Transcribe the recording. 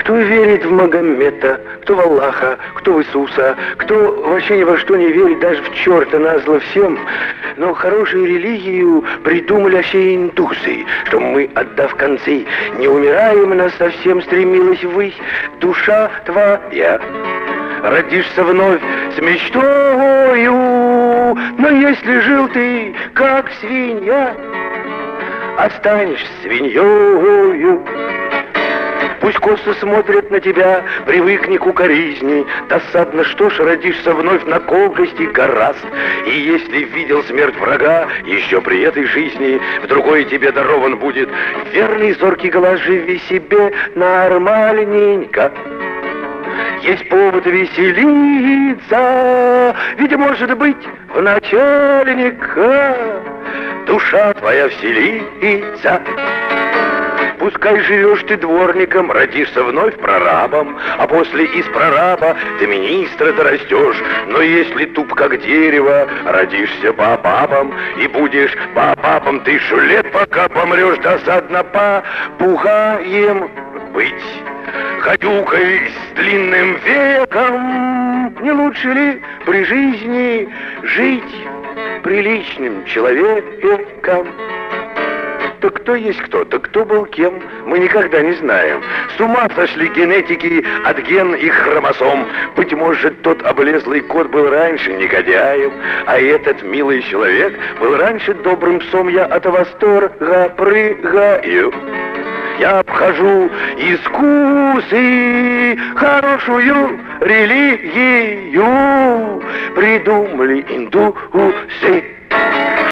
Кто верит в Магомета, кто в Аллаха, кто в Иисуса, кто вообще ни во что не верит, даже в черта назло всем. Но хорошую религию придумали вообще индусы, что мы, отдав концы, не умираем, нас совсем стремилась ввысь душа твоя. Родишься вновь с мечтою, но если жил ты, как свинья, останешься свиньёю. Пусть косо смотрят на тебя, привыкни к укоризни. Досадно, что ж, родишься вновь на колкости гораст. И если видел смерть врага еще при этой жизни, в другой тебе дарован будет верный зоркий глаз. Живи себе нормальненько. Есть повод веселиться, ведь, может быть, в начальника душа твоя вселится. Пускай живешь ты дворником, родишься вновь прорабом, а после из прораба до министра дорастешь. Но если туп как дерево, родишься баобабом, и будешь баобабом 1000 лет, пока помрешь. Досадно попугаем быть, гадюкой с длинным веком. Не лучше ли при жизни жить приличным человеком? Так кто есть кто, так кто был кем, мы никогда не знаем. С ума сошли генетики от ген и хромосом. Быть может, тот облезлый кот был раньше негодяем, а этот милый человек был раньше добрым псом. Я от восторга прыгаю. Я обхожу искусы, хорошую религию придумали индусы.